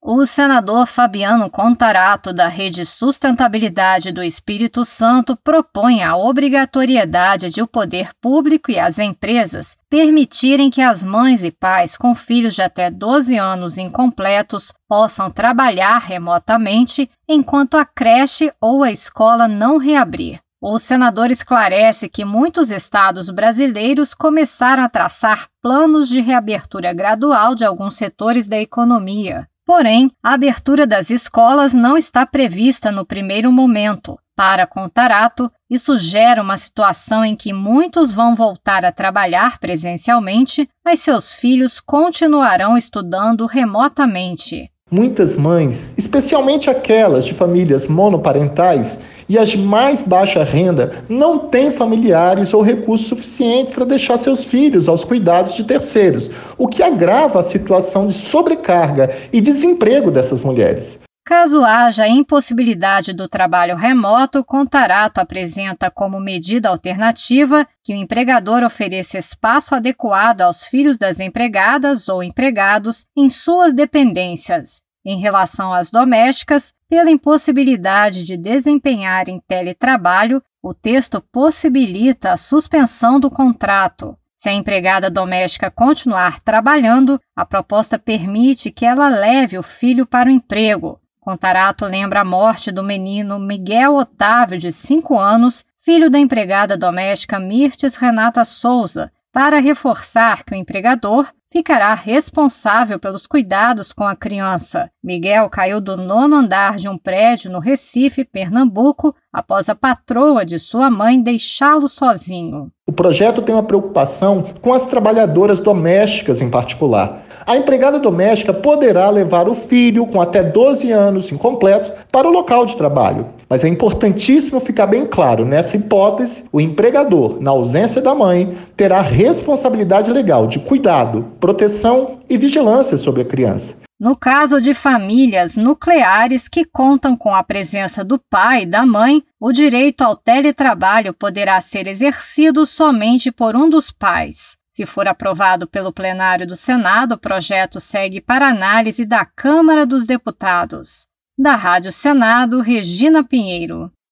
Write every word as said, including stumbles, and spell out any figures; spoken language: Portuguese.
O senador Fabiano Contarato, da Rede Sustentabilidade do Espírito Santo, propõe a obrigatoriedade de o poder público e as empresas permitirem que as mães e pais com filhos de até doze anos incompletos possam trabalhar remotamente enquanto a creche ou a escola não reabrir. O senador esclarece que muitos estados brasileiros começaram a traçar planos de reabertura gradual de alguns setores da economia. Porém, a abertura das escolas não está prevista no primeiro momento. Para Contarato, isso gera uma situação em que muitos vão voltar a trabalhar presencialmente, mas seus filhos continuarão estudando remotamente. Muitas mães, especialmente aquelas de famílias monoparentais e as de mais baixa renda, não têm familiares ou recursos suficientes para deixar seus filhos aos cuidados de terceiros, o que agrava a situação de sobrecarga e desemprego dessas mulheres. Caso haja impossibilidade do trabalho remoto, Contarato apresenta como medida alternativa que o empregador ofereça espaço adequado aos filhos das empregadas ou empregados em suas dependências. Em relação às domésticas, pela impossibilidade de desempenhar em teletrabalho, o texto possibilita a suspensão do contrato. Se a empregada doméstica continuar trabalhando, a proposta permite que ela leve o filho para o emprego. Contarato lembra a morte do menino Miguel Otávio, de cinco anos, filho da empregada doméstica Mirtes Renata Souza, para reforçar que o empregador ficará responsável pelos cuidados com a criança. Miguel caiu do nono andar de um prédio no Recife, Pernambuco, após a patroa de sua mãe deixá-lo sozinho. O projeto tem uma preocupação com as trabalhadoras domésticas em particular. A empregada doméstica poderá levar o filho com até doze anos incompletos para o local de trabalho. Mas é importantíssimo ficar bem claro, nessa hipótese, o empregador, na ausência da mãe, terá responsabilidade legal de cuidado, proteção e vigilância sobre a criança. No caso de famílias nucleares que contam com a presença do pai e da mãe, o direito ao teletrabalho poderá ser exercido somente por um dos pais. Se for aprovado pelo plenário do Senado, o projeto segue para análise da Câmara dos Deputados. Da Rádio Senado, Regina Pinheiro.